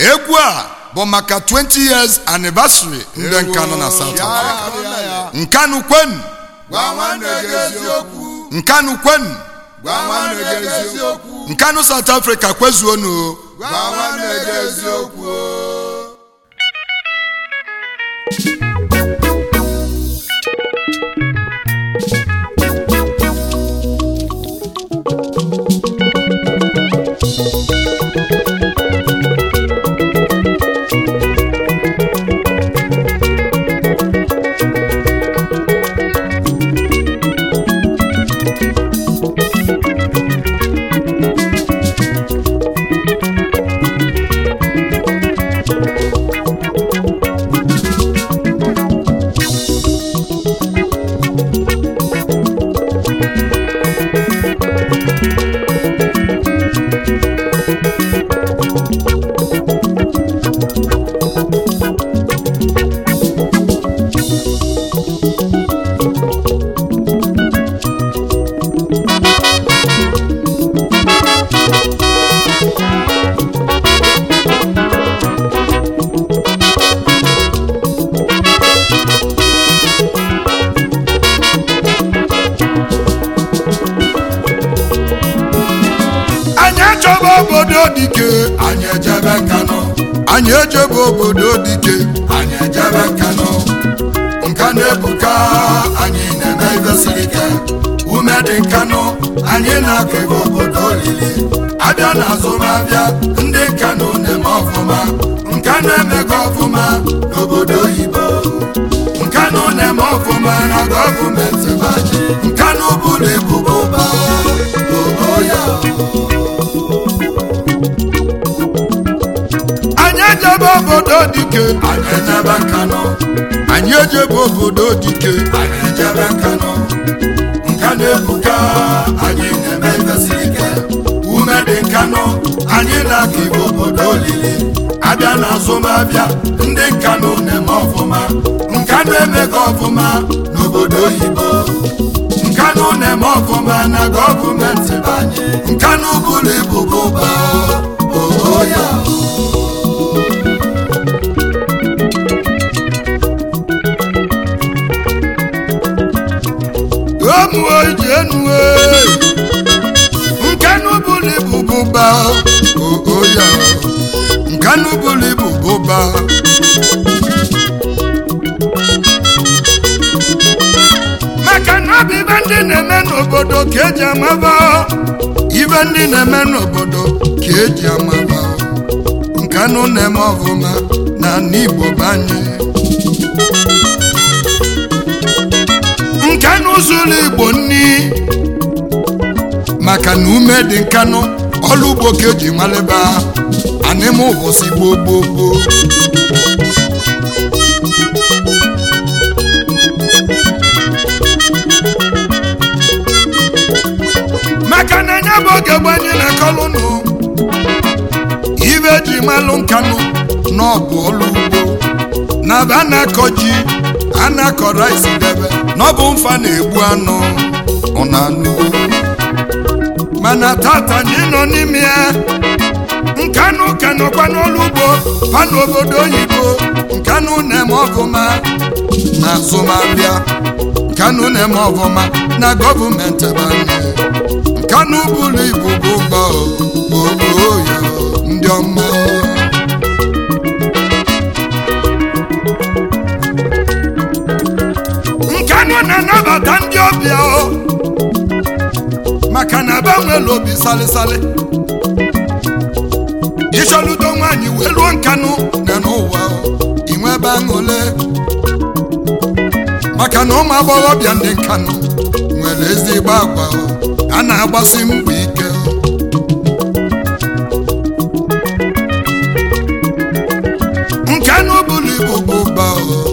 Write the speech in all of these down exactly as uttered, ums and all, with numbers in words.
egwu a bụ maka twenty years anniversary ndị Nkanu na South Africa. Nkanu kwenu gwa nwanne gị eziokwu. Nkanu kwenu gwa nwanne gị eziokwu. Nkanu South Africa kwezuonu gwa nwanne gị eziokwu. Anyị ejebe Nkanu. anyị ejebe obodo dike Anyị ejebe Nkanu. Nkanu ebuka Anyị na-eme ife siri ike. Ume dị Nkanu. Anyị na-akụ ebe obodo olili. Abịa na azụmahịa ndị Nkanu na-eme ọfụma. Nkanu emego ọfụma n'obodo oyibo. Nkanu na-eme ọfụma na gọọmenti anyị. Nkanu bụrụ ibu ụba obo ya. anyị ejebe obodo dike Anyị ejebe Nkanu. anyị ejebe obodo dike Anyị ejebe Nkanu. Nkanu ebuka anyị na-eme ife siri ike. Ume dị Nkanu. Anyị na-akụ ibe obodo olili. Abịa na azụmahịa ndị Nkanu na-eme ọfụma. Nkanu emego ọfụma n'obodo oyibo. Nkanu na-eme ọfụma na gọọmenti anyị. Nkanu bụrụ ibu ụba obo ya. omuo ijenuwe Nkanu bụrụ ibu bụba oya Nkanu bụrụ ibu bụba maka na ọ bụ ibe ndị na-eme n'obodo ka eji amaba ibe ndị na-eme n'obodo ka eji amaba Nkanu na-eme ọfụma na n'Igbo banye Nkanu zuru Igbo nni maka na ume dị Nkanu ọlụ ugbo ka eji maleba anịma ụbọchị gboo gboo gboo maka na anya bụ oge gbanye na kọlụnụ ibe ji malụ Nkanu n'ọbụ ọlụ ugbo na ba na-akọ ji a na-akọ rice debe n'ọbụ mfa na-egbu anụ ọ na-anụ mana tata anyị nọ n'ime ya Nkanu ka nọkwa n'ọlụ ugbo pa n'obodo oyibo Nkanu na-eme ọfụma na azụmahịa Nkanu na-eme ọfụma na gọọmenti banye Nkanu bụrụ ibu bụba obo ya ndị ọma Nkanu na-anabata ndị ọbịa maka na banwere obi salịsalị ịchọludo nwaanyị wee ruo Nkanu na n'ụwa inwe ebe aṅụle maka na ụmụ agbọghọbịa ndị Nkanu nwere ezigbo agwa a na-agbasi mbọ ike Nkanu bụrụ ibu bụba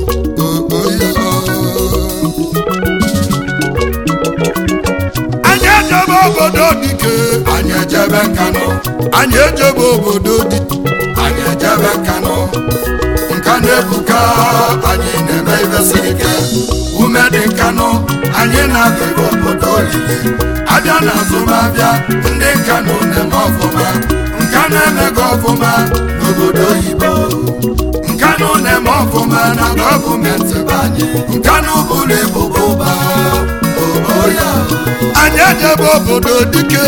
anyị ejebe obodo dike Anyị ejebe Nkanu. anyị ejebe obodo dike Anyị ejebe Nkanu. Nkanu ebuka anyị na-eme ife siri ike. Ume dị Nkanu. Anyị na-akụ ibe obodo olili. Abịa na azụmahịa ndị Nkanu na-eme ọfụma. Nkanu Nkanu emego ọfụma n'obodo oyibo, Nkanu na-eme ọfụma na gọọmenti banye, Nkanu bụrụ ebubo ụba oya. Anyị ejebe obodo dike,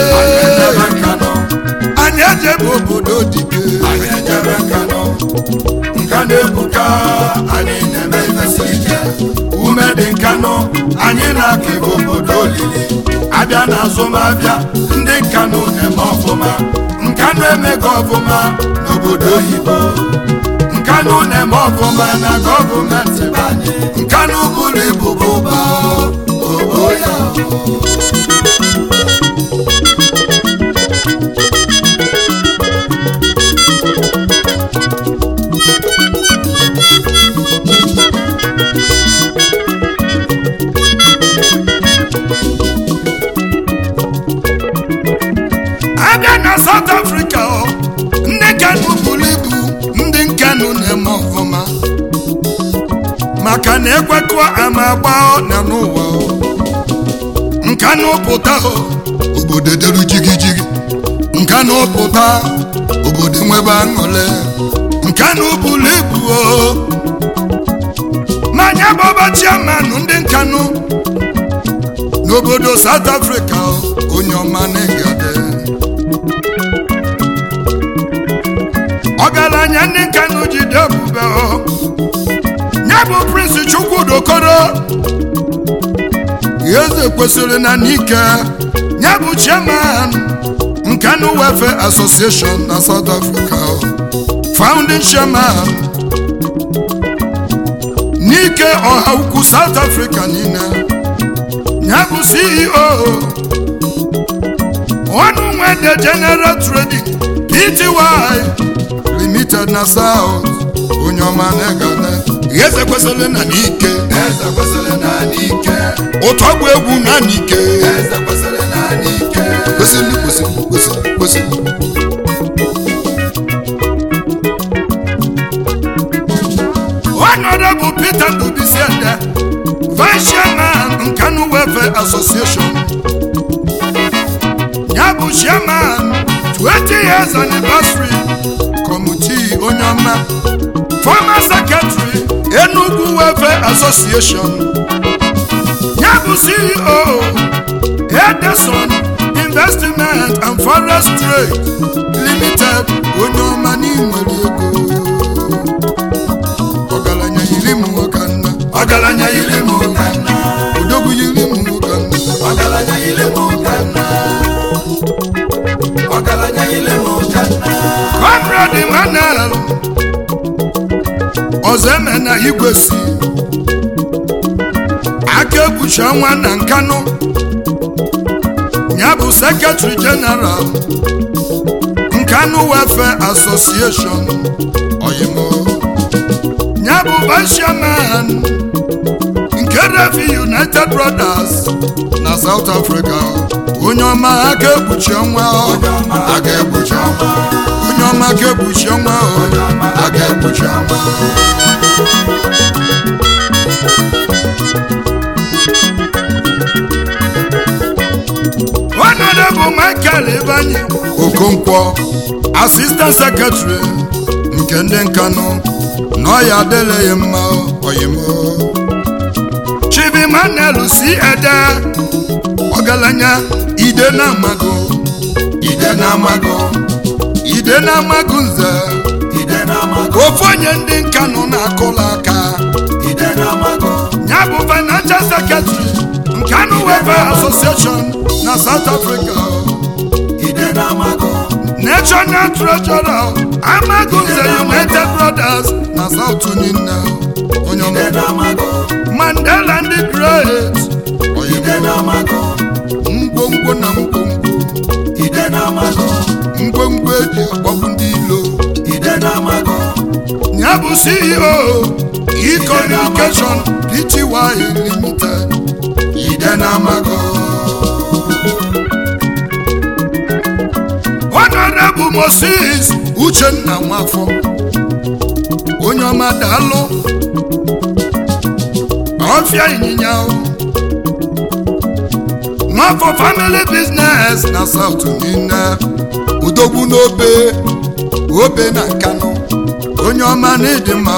anyị ejebe obodo dike, anyị ejebe Nkanu. Nkanu ebuka, anyị na-eme ifesi ike, ume dị Nkanu, anyị na-aka ibe obodo olili. Abịa na azụmahịa, ndị Nkanu na-eme ọfụma, Nkanu emego ọfụma n'obodo oyibo, Nkanu na-eme ọfụma na gọọmenti banye, Nkanu bụrụ ebubo ụba oya. abịa na South Africa ndị Nkanu buru ibu, ndị Nkanu na-eme ọfụma maka na ekwekọ ama agba na n'ụwa. Nkanu pụta obodo dere jigijigi, Nkanu pụta obodo nwebe aṅụle, Nkanu buru ibu manya bọba chairman ndị Nkanu n'obodo South Africa, onye ọma na-egade ọgaranya ndị Nkanu jide ebube ya bụ Prince Chukwudi Okoro eze kwesịrị na n'ike, ya bụ chairman Nkanu Welfare Association na South Africa, founding chairman n'ike ọha ukwu South Africa niile, ya bụ C E O ọnụ nwede General Trading P T Y Limited na South, onye ọma na-egane eze kwesịrị na n'ike, eze kwesịrị na n'ike, ụtọ bụ egwu na n'ike, eze kwesịrị na n'ike, kwesịrị kwesịrị kwesịrị kwesịrị. Honorable Peter Ndubisiede, Vice Chairman Nkanu Welfare Association, ya bụ Chairman twenty years anniversary committee, onye ọma former secretary Enugu Welfare Association, ya bụ C E O Edison Investment and Forest Trade Limited, onye ọma n'inwere ego ọgaranya yiri m nwokanna, ọgaranya yiri m nwokanna, odogwu yiri m nwokanna, ọgaranya yiri m nwokanna, ọgaranya yiri m nwokanna. Conrad Emmanuel Ozeme na Igwesi aka ebucha nwa na Nkanu, ya bụ Secretary General Nkanu Welfare Association, oyimo ya bụ Vice Chairman nke Refi United Brothers na South Africa, onye ọma aka ebucha nwa, Aga egbucha ọma, onye ọma aka ebucha nwa, aga egbucha ọma. Honorable Michael Ibanyi Okonkwo, Assistant Secretary nke ndị Nkanu, nọ ya adịle ya mma oyimo. Chief Emmanuel si Ede ọgaranya ide na amago, Ide na amago, ide na amago nze, ide na amago, ofu onye ndị Nkanu na-akụla aka, ide na amago, ya bụ Financial Secretary Nkanu Welfare Association na South Africa, ide na amago, National Treasurer Amagunze United Brothers na South Nina, onye ide na amago, Mandela ndị Great, ide na amago, ngwongwo na ngwongwo, ide na amago, ngwongwo eji agbapụ ndị ilo, ide na amago, ya bụ C E O E-Communication P T Y Limited, ide na amago. Honorable Moses Uchenna Nwafọ, onye ọma daalụ ọfịa ịnyịnya Nwafọ family business na South Nina, udo odogwu n'obe obe na Nkanu onye ọma na ịdị mma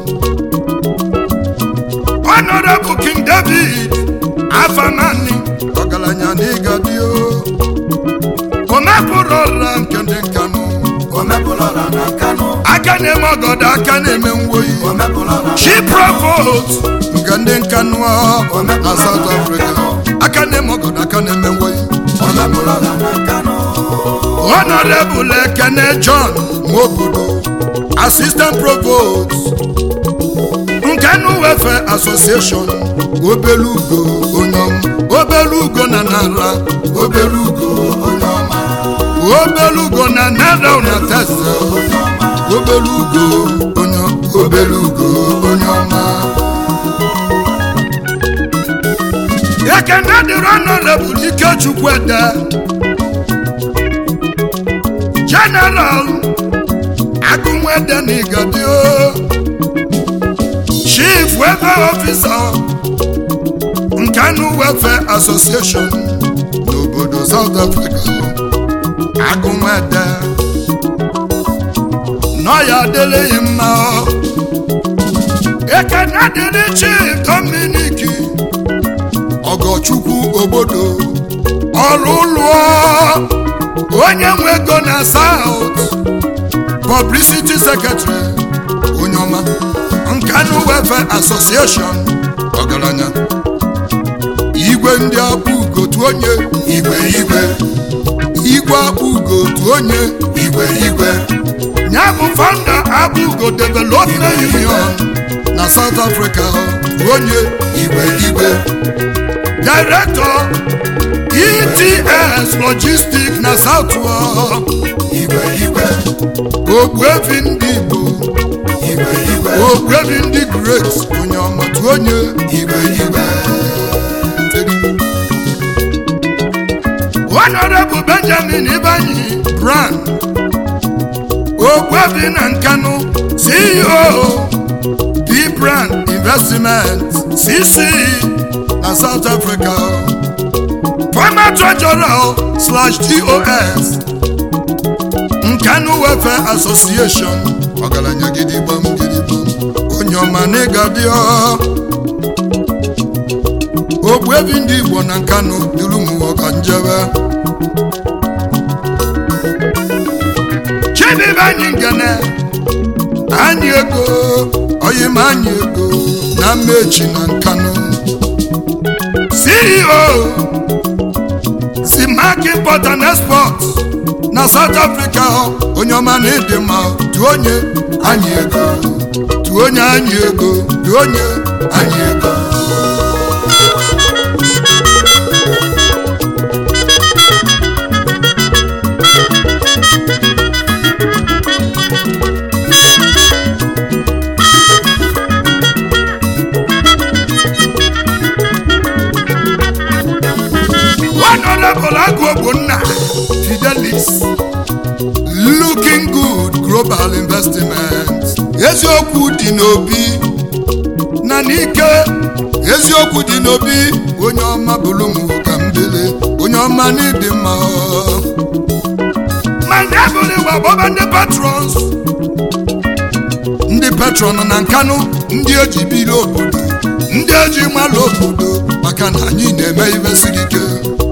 Honorable King David Afamani ọgaranya na ịgadị omepụrụ ọra nke ndị Nkanu omepụrụ ọra na Nkanu aka na-eme ọgọdọ aka na-eme nwoyi Chief Provost nke ndị Nkanu na South Africa aka na-eme ọgọdọ aka na-eme nwoyi omepụrụ ọra na Nkanu Honorable Ekene John Mobodo Assistant Provost Nkanu Welfare Association Obelugo Onyom Obelugo na Nara Obelugo Onyoma Obelugo na Nara una tesa Obelugo Onyom Obelugo Onyoma Ekene dị Honorable Ikechukwuede General Agunwede Nigadio Chief Welfare Officer Nkanu Welfare Association n'obodo South Africa Agunwede Noya adịghị mma Ekene dịrị Chief Dominic Ogochukwu Obodo Ọlụlụọ onye nwe ego na South Publicity Secretary onye ọma Nkanu Welfare Association ọgaranya igwe ndị akpụ ugo tu onye igwe igwe igwe akpụ ugo tu onye igwe igwe nya bụ founder Akpụ Ugo Development Union na South Africa tu onye igwe igwe Director E T S Logistics na South igwe igwe Ogbuefi ndị Igbo igwe igwe Ogbuefi ndị Great onye ọma tu onye igwe igwe Honorable Benjamin Ibanyi Brand Ogbuefi na Nkanu C E O B Brand Investment C C na South Africa Former Treasurer slash T O S Nkanu Welfare Association ọgaranya gidigbam gidigbam onye ọma na ịgadị Ogbuefi ndị Igbo na Nkanu dịrị ụmụ ọka njebe Chidibanyi Ngene anyị ego oyima anyị ego na Mmechi na Nkanu C E O Zimak Import and Export na South Africa onye ọma na ịdị mma tu onye anyị ego tu onye anyị ego tu onye anyị ego Honorable Agwobunna Fidelis Looking Good Global Investment eziokwu dị n'obi na n'ike eziokwu dị n'obi onye ọma bụrụ m ka mbele onye ọma n'ịdị mma ma ndị abụrụ gbabọba ndị patrons ndị patron na Nkanu ndị eji biri obodo ndị eji malụ obodo maka na anyị na-eme ihe siri ike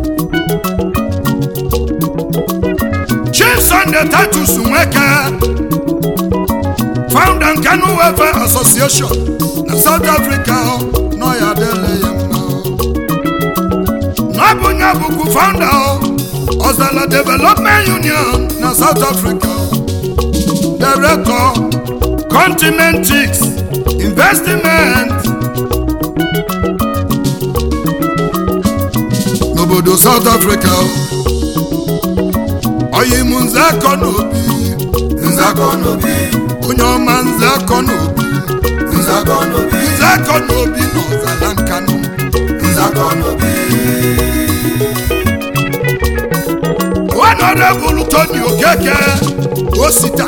Chief Sunday Titus Nweke founder Nkanu Welfare Association na South Africa no ya dele ya mma no bụ nya bụkwa founder Ozala Development Union na South Africa Director Continentix Investment n'obodo South Africa oyimu nzakọ n'obi nzakọ n'obi onye ọma nzakọ n'obi nzakọ n'obi nzakọ n'obi n'Ozala Nkanu nzakọ n'obi Honorable Tony Okeke Osita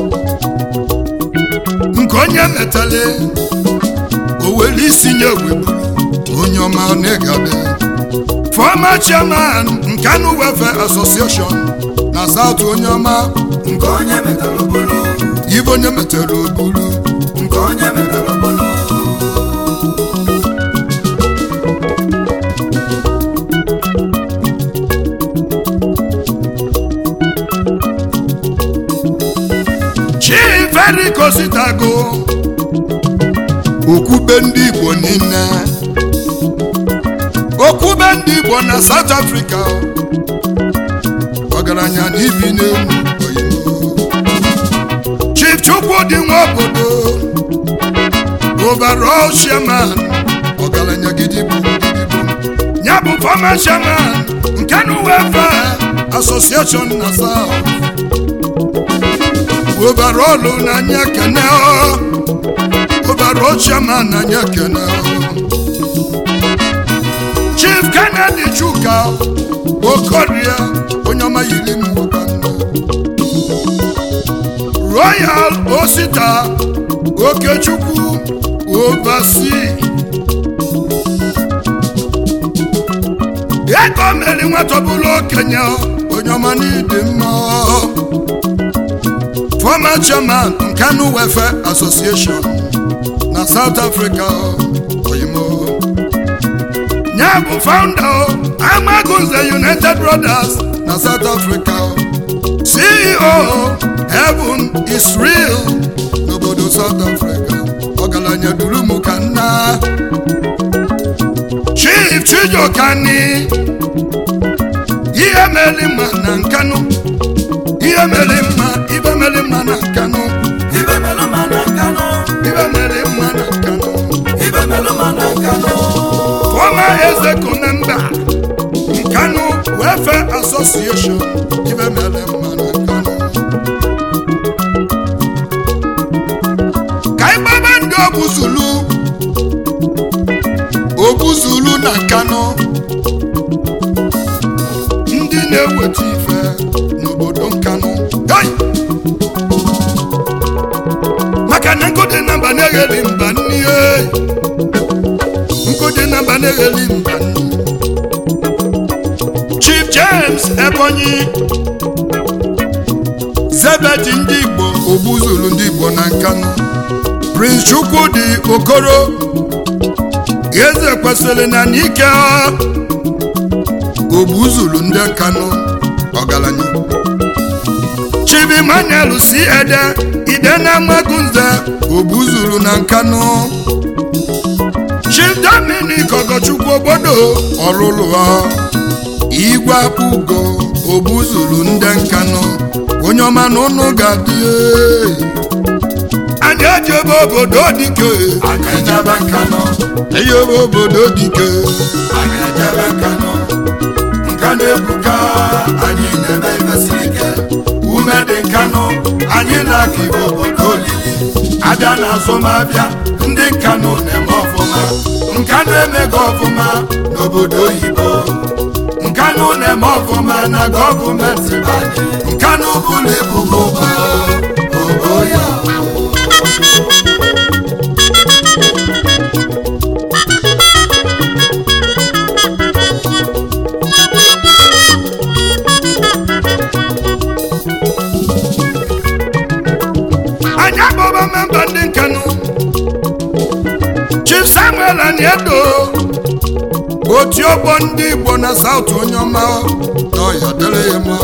nke onye metale oweli isi nye weburu onye ọma na-egabe Former Chairman Nkanu Welfare Association na South onye ọma nke onye metara obulu ibe onye metara obulu nke onye metara obulu Chief Eric Ositago okwube ndị Igbo niile okwube ndị Igbo na South Africa ọgaranya na ibi n'elu oyibo Chief Chukwudi Nwobodo overall chairman ọgaranya gidigbo gidigbo ya bụ former chairman nke Welfare Association na South overall na anya kene overall chairman na anya kene Chief Kennedy Chuka Okoria onyoma yiri mbokana Royal Osita Okechukwu oversee Eko meri nwatobulo Kenya onyoma n'idi mma former chairman Nkanu Welfare Association na South Africa oyimo Nyabu founder Amagunze United Brothers na South Africa C E O Heaven is Real n'obodo South Africa ọgaranya duru mukana Chief Chijokani ihe melima na Nkanu ihe melima ibe melima na Nkanu ibe melima na Nkanu ibe melima na Nkanu ibe melima na Nkanu former Eze Kunemba Nkanu Welfare Association ibe melima na Nkanu Kaibaba ndị Obuzulu Obuzulu na Nkanu ndị na-eweta ife n'obodo Nkanu maka na nkụdị namba na-egheli mba nni nkụdị namba na-egheli mba nni Chief James Ebonyi Zebedi ndị Igbo Obuzulu ndị Igbo na Nkanu Prince Chukwudi Okoro Eze kwesịrị na n'ike Obuzulu ndị Nkanu ọgaranya Chief Emmanuel si ede ide na Amagunze Obuzulu na Nkanu Chief Dominic Ogochukwu obodo ọlụlụ Igwe Akpụgo Obuzulu ndị Nkanu onye ọma na ụnụ ga-adị anyị ejebe obodo dike anyị ejebe Nkanu ejebe obodo dike anyị ejebe Nkanu Nkanu ebuka anyị na-eme imesiri ike ume dị Nkanu anyị na-aka Igbo obodo olili abịa na azụmahịa ndị Nkanu na-eme ọfụma Nkanu emego ọfụma n'obodo oyibo Nkanu na-eme ọfụma na gọọmenti banye Nkanu bụrụ ebubo obo ya member ndị Nkanu Chief Samuel Aniedo otu ọgbọ ndị Igbo na South onye ọma n'ọya dere ya mma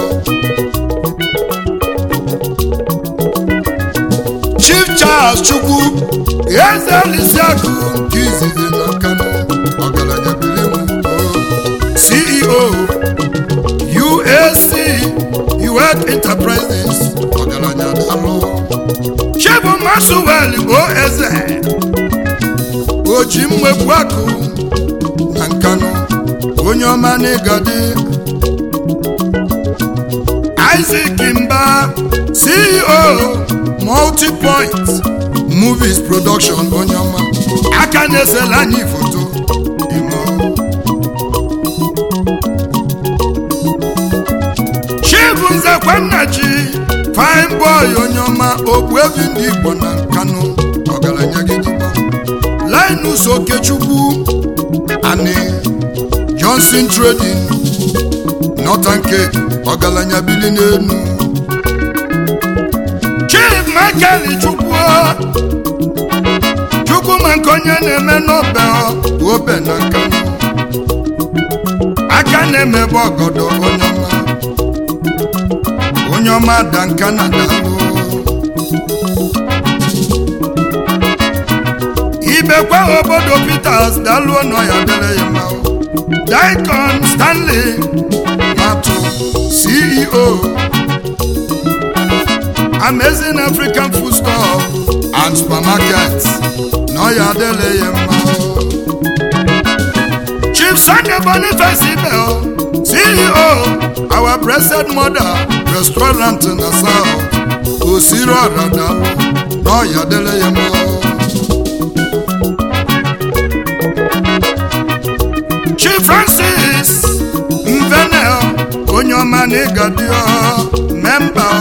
Chief Charles Chukwu Eze Alisiakụ nke izizi na Nkanu ọgaranya bilimu C E O U A C Youth Enterprises ọgaranya dalụ Chebu Masuweli bụ eze oji mmegbu akụ na Nkanu onye ọma n'ịgadi Isaac Mba C E O Multipoint Movies Production onye ọma aka na-esela anyị foto imo Chibu Nzekwannachi Fine boy onye ọma ogbuebi ndị Igbo na Nkanu ọgaranya gidigbo Linus Okechukwu Ani Johnson Trading Northern Cape ọgaranya bili n'enu Chief Michael Chukwu Chukwu ma nke onye na-eme n'obe obe na Nkanu aka na-emebe ọgọdọ onye ọma onye ọma da nka na dalụ ibekwa obodo Peters dalụ ọnọ ya dere ya ma Daikon Stanley Matu C E O Amazing African Food Store and Supermarket no ya dele ya ma Chief Sunday Boniface Ibeo C E O our blessed mother restaurant in the south Osiro Rada no ya dele ya ma Chief Francis Mvenel Onyomani Gadio member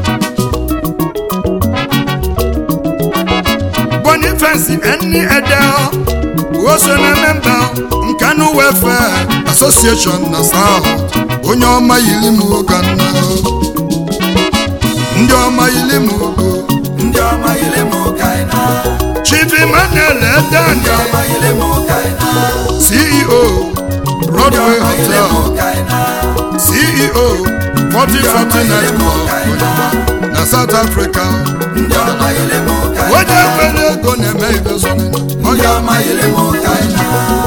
Boniface Eni Edel also a member Nkanu Welfare Association na South Onyoma Yilimu Gana Ndoma Yilimu Ndoma Yilimu Kaina Chief Emmanuel Edan Ndoma Yilimu Kaina C E O Broadway Hotel C E O forty forty Network na South Africa Oje kwele ego na-eme ibe sonene Ndoma Yilimu Kaina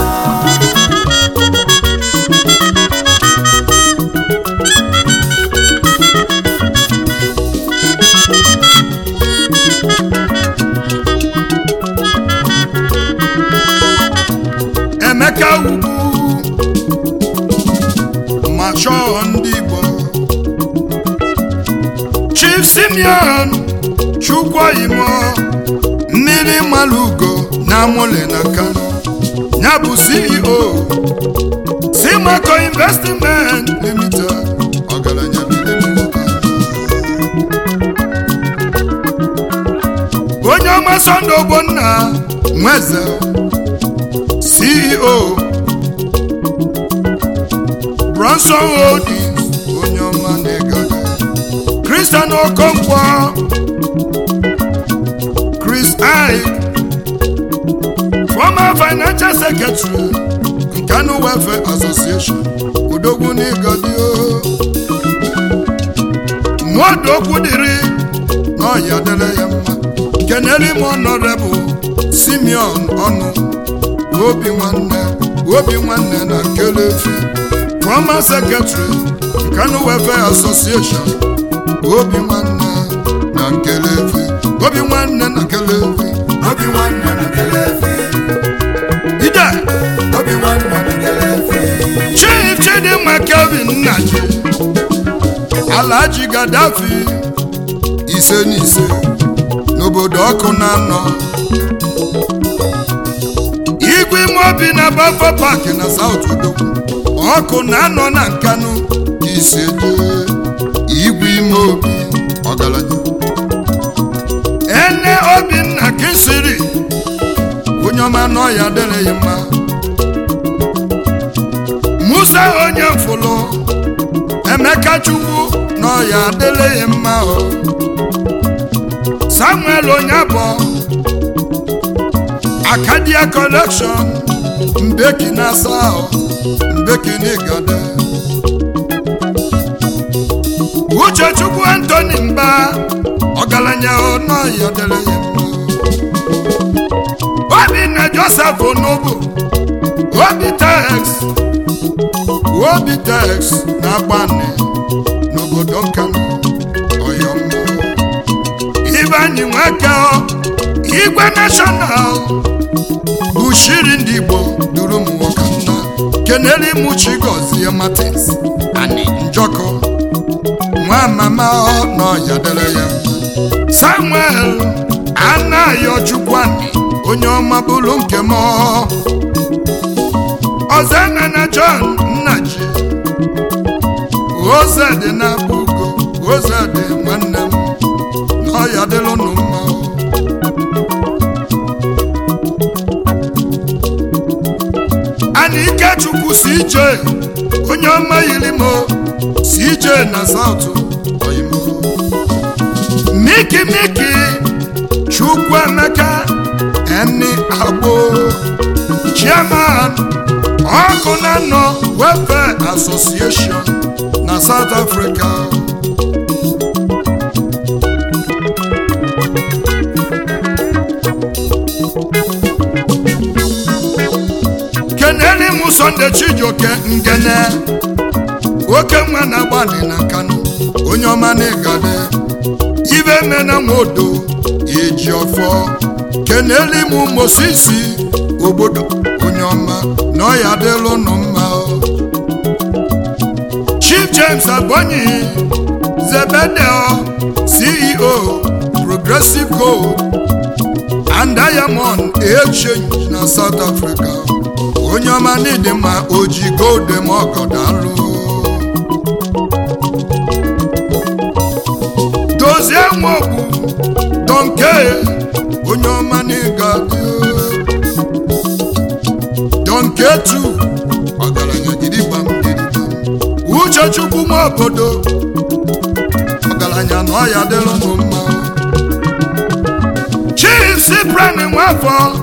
Emeka Ugwu Macho ndị Igbo Chief Simeon Chukwuayimo mmiri malugo na mole na Kano ya bụ C E O Simaco Investment Limited ọgaranya bili onye ọma Sunday Ogbonna Nweze C E O Bronson Holdings onye ọma na-egade Christian Okonkwo Chris Ike former financial secretary Nkanu Welfare Association Odogwu n'igade Nwodogwu dịrị n'ọya dere ya mma Keneli Honorable Simeon Ọnụ Obi nwanne Obi nwanne na Nkelefi former secretary Nkanu Welfare Association Obi nwanne na Nkelefi Obi nwanne na Nkelefi Obi nwanne na Nkelefi Ide Obi nwanne na Nkelefi Chief Chidinma Kelvin Nnaji Alhaji Gaddafi ise n'ise n'obodo ọkụ na-anọ Igwe Imobi na Bafo Park na South Odogwu ọkụ na-anọ na Nkanu iseje Igwe Imobi ọgaranya Ene Obinna Kisiri onye ọma nọ ya dere ya mma Musa onye mfụlụ Emeka Chukwu nọ ya dere ya mma Samuel Onyabo Acadia Collection Mbeki na South Mbeki n'Igade Uche Chukwu Anthony Mba ọgaranya ọnọ ya dere ya mma Obi na Joseph Onobo Obi Tex Obi Tex na Agbani n'obodo Nkanu Oyombo Ibanyi Nweke Igwe National Bushiri ndị Igbo duru m Ọkanna Keneli Muchigozie Martins Ani Njoko nwa mama nọ ya dere ya Samuel Anayo Chukwani onye ọma bụrụ nke m Ozena na John Nnaji Ozedị na Bugo Ozedị nwanne m nọ ya dịrị unu mma Anike Chukwu si ije onye ọma yiri m C J na South oyimo Miki Miki Chukwuemeka Eni Agbo Chairman Okunano Welfare Association na South Africa Keneli Musonde Chijoke Ngene Oke nwa na gbali na Kano onye ọma na-egade ibe mena modo eji ọfọ Keneli mu Mosisi obodo onye ọma na ọya dịlụ nụ mma Chief James Abonyi Zebedeo C E O Progressive Gold and Diamond Exchange na South Africa onye ọma n'ịdị mma oji gold dem ọgọdalụ Dozie Nwobu Donke onye ọma n'ịgadị Donke tu ọgaranya gidigbam gidigbam Uchechukwu nwa obodo ọgaranya na ọya dịrị nụ mma Chief Cyprian Nwafọ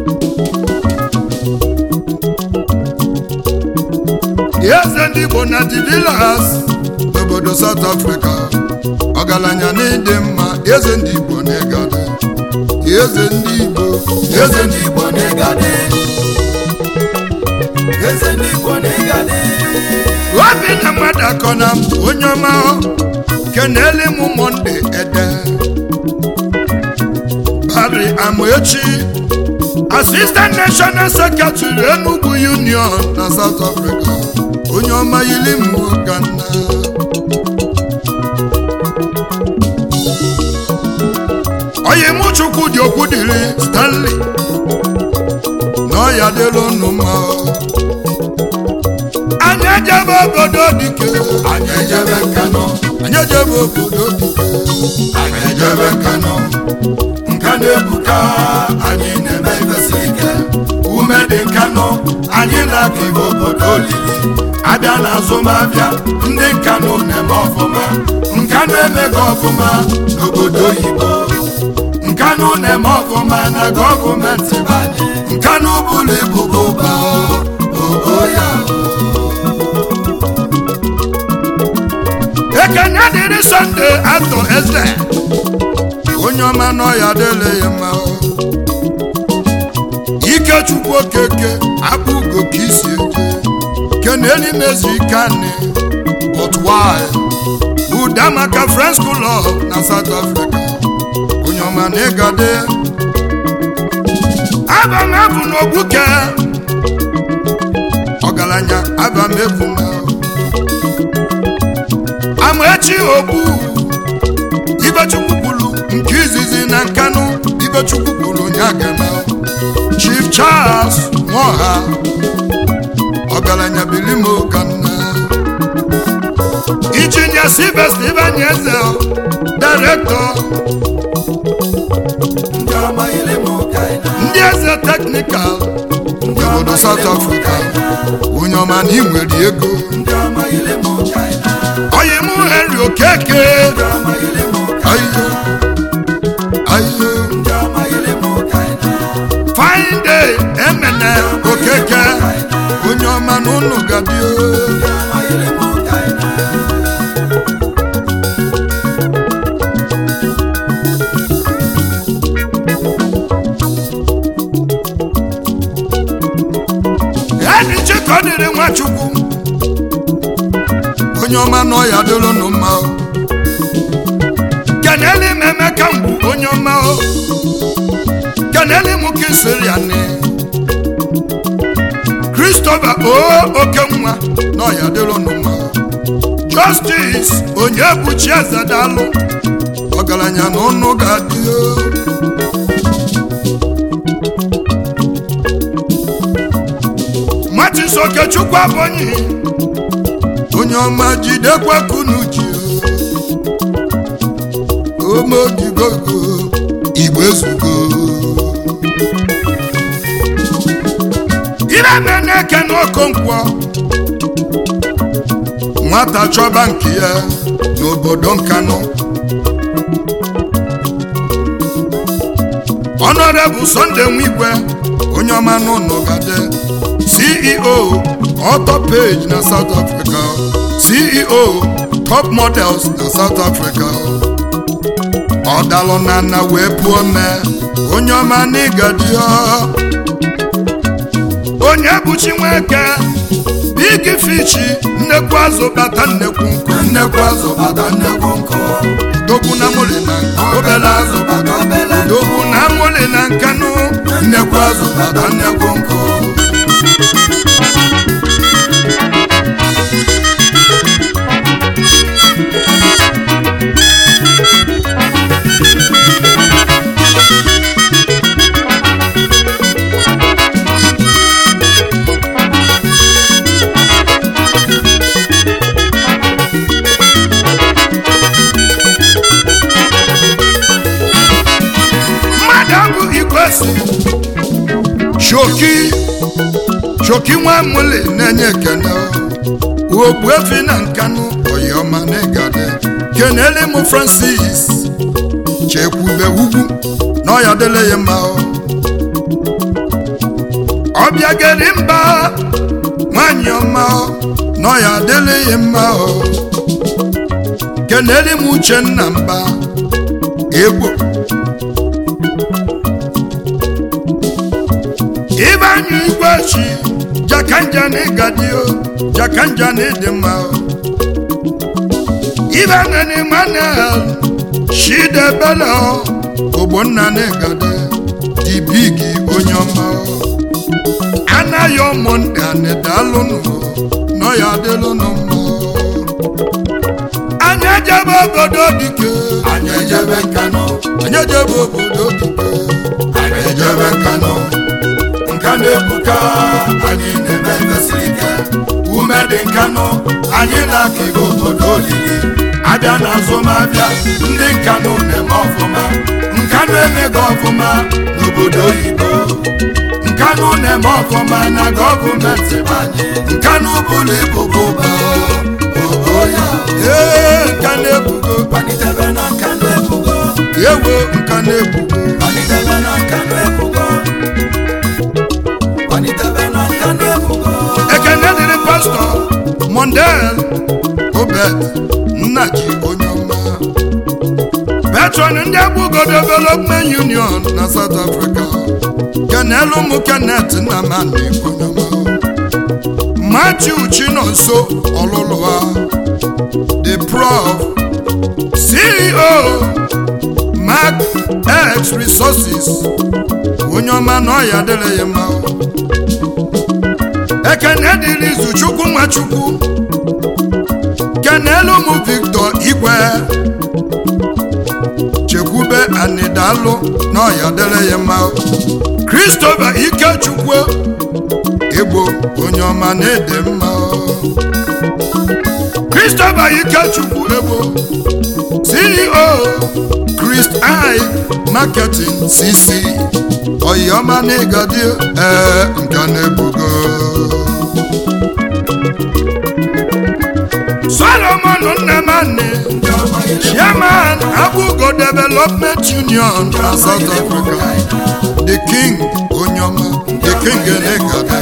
Eze ndị Igbo na Divilas n'obodo South Africa ọgaranya n'ịdị mma eze ndị Igbo na-egade eze ndị Igbo eze ndị Igbo na-egade eze ndị Igbo na-egade obi na mmadụ akọ na onye ọma Keneli m Monde Ede Barry Amaechi Assistant National Secretary Enugu Union na South Africa onye ọma yili m Uganda Oyimuchukwu dị okwu dịrị Stanley na ọya dịlụ nụ mma anyị ejebe obodo dike anyị ejebe Kano anyị ejebe obodo dike anyị ejebe Kano nka na-ebuka anyị na-eme ifesi ike ume dị Kano anyị na-aka ibe obodo olili abịa na azụmahịa ndị Kano na-eme ọfụma nka na-emega ọfụma n'obodo oyibo Nkanu na-eme ọfụma na gọọmenti banye Nkanu bụrụ ibu bụba oya Ekene dịrị Sunday atọ eze onye ọma n'ọya dịle ya mma Ikechukwu Okeke abụgo ka isi eje Keneli mezi kane but why Udamaka French School na South Africa onye ọma na-egade abamefu n'ogbuke ọgaranya abamefu na Amaechi Ogbu Ibechukwu kwulu nke izizi na Nkanu Ibechukwu kwulu onye agana Chief Charles Nwoha ọgaranya bilimo kanna Engineer Sylvester Ibanyeze Director ndị eze teknikal nke obodo South Africa onye ọma na inwere ego Oyimu Henry Okeke ayo ayo Fine Day Emene Okeke onye ọma na ụnụ gadio Kodiri Nwachukwu onye ọma n'ọya dịrị nụ mma Keneli m Emeka Ngwu onye ọma Keneli m Kisiriani Christopher o oke nwa n'ọya dịrị nụ mma Justice onye buchi eze dalụ ọgaranya na ụnụ ga-adị Okechukwu Abonyi onye ọma jidekwa kunu ji omodigogo Igbo ezugo ire meneke n'Okonkwo nwata chọba nke ya n'obodo Nkanu. Honorable Sunday Nwigwe onye ọma n'ụnụ gade C E O Auto Page na South Africa, C E O Top Models na South Africa. Ọdalụ na na wee pụọ mee onye ọma n'ịgadio. Onye bụchi nweke Big Fish nnekwu azụ bata nnekwu nkụ, nnekwu azụ bata nnekwu nkụ. Dogwu na mụlị na nkụ, Obele azụ bata obele nkụ. Dogwu na mụlị na Nkanu. Nnekwu azụ bata nnekwu nkụ. Shoki Shoki nwa mụlị na-enye ekene Ogbuefi na Nkanu oyoma n'ịgade. Kenele mụ Francis Chekwube ugwu na ọya dele ya mma. Ọbịageri mba nwanyị ọma na ọya dele ya mma. Kenele mụ Uchenna mba Egbo. Ibanyu Igwechi Jakanja n'ịgadio, Jakanja n'ịdịmma. Ibanani Emmanuel Shidebele Ogbonna n'ịgade The Big onye ọma. Anaghị ụmụnne anịdalụnụ nọ ya adịlụnụ mma. Anyị ejebe obodo dike, Anyị ejebe Nkanu. anyị ejebe obodo dike, Anyị ejebe Nkanu. Nkanu ebuka anyị na-eme ifesiri ike. Ume dị Nkanu anyị na-aka ibe obodo olili. Abịa na azụmahịa ndị Nkanu na-eme ọfụma. Nkanu emego ọfụma n'obodo oyibo. Nkanu na-eme ọfụma na gọọmenti anyị. Nkanu bụrụ ibu bụba ogo ya. ee Nkanu ebugo, Kwanitebe na Nkanu ebugo. ewo Nkanu ebugo. Kwanitebe na Nkanu ebugo. Kwanitebe na Nkanu ebugo. Ekene dịrị Pastọ Mondel Obed Nnaji onye ọma. Patron ndị Agbugo Development Union na South Africa. Kenelu mụ Kenneth Nnamani onye ọma. Matthew Chinonso Ọlụlụwa The Prof C E O Mark X Resources onye ọma na ọya dịrị ya mma. Ekene dịrị Izuchukwu Nwachukwu. Kenelu mụ Victor Igwe Chekwube Anidalụ na ọya dịrị ya mma. Christopher Ikechukwu Egbo onye ọma na-ede mma. Christopher Ikechukwu Egbo C E O Christ I Marketing C C oyoma n'ịgadi ee Nkanu ebugo. Solomon Nnamani Chairman Agbugo Development Union na South Africa. The King Onyoma, the King n'ịgadi.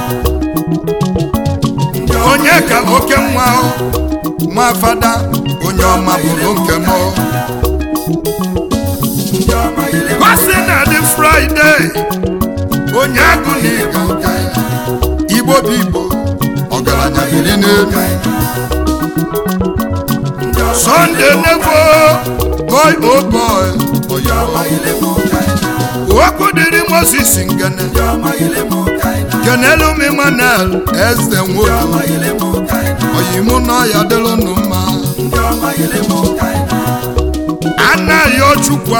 Onye ka oke nwa nwa fada onye ọma bụrụ nke m. Kwasị na dị Friday onye agụ n'ịga. Igbo bụ Igbo ọgaranya biri n'elu. Sunday Nevo boy oh boy okwu dịrị Moses Ngene. Kenelu Emmanuel Eze Nwodo oyimu na ya dịlụnụ mma. Anaghị Ochukwu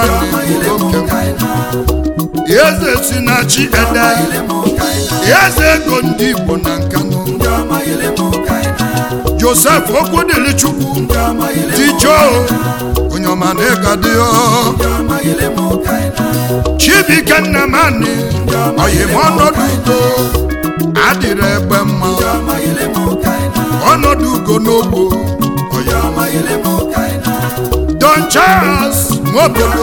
Eze si na chi ede. Eze ego ndị Igbo na Nkanu. Joseph Okwudilichukwu Tijo onye ọma n'ịgadio. Chibuike Nnamani oyim ọnọdụ udo adịrị egbe mma. Ọnọdụ obodo ugo n'ogbo onye ọma ile m kaina Don Charles nwobodo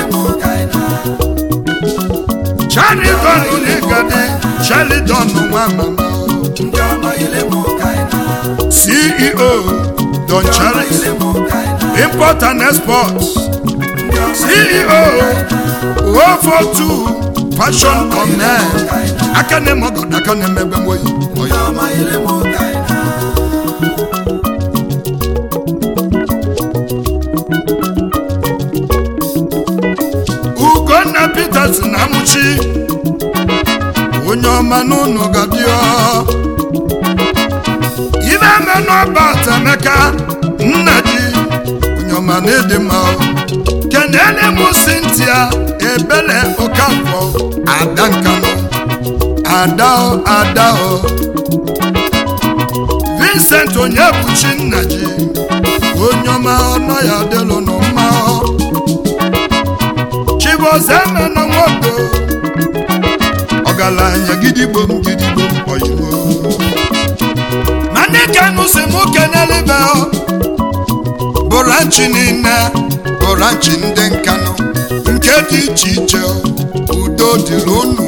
Charlie Don Unigade Charlie Don nwa mama ndị ọma ile m kaina C E O Don Charles Import and Export C E O O four two Fashion Connect akane mogo akane mebe moyi onye ọma ile m kaina Ugonna Peters na Muchi onye ọma n'ụnụ gadio ibe me n'ọba Emeka nna ji onye ọma n'ịdị mma kenele mụ Cynthia Ebele Okafor Ada Nkano Ada Ada Vincent Onyebuchi nna ji onye ọma ọnọ ya dịlụ n'ụma Chibozeme na nwodo ọgaranya gidigbom gidigbom oyibo manekenu si mụ kenelebe bụranchi niile bụranchi ndị Nkano nke dị iche iche udo dịrị unu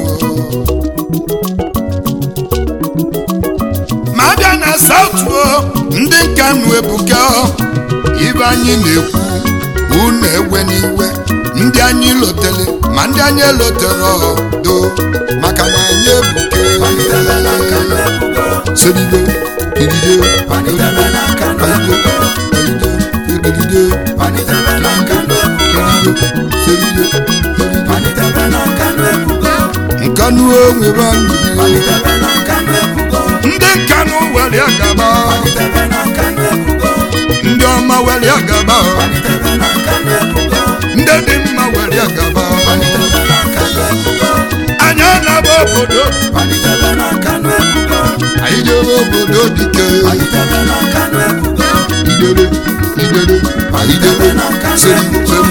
ma abịa na South ndị Nkano ebuka ibe anyị na-ekwu unu ewe n'iwe ndị anyị lotere ma ndị anyị elotere do maka na anyị ebuke sodido idide Nkano onwebe anyị ndị Nkano were agaba ndị ọma were agaba ndị dị mma were agaba anyị na-aba obodo anyị jere obodo dike idere idere anyị jere seri seri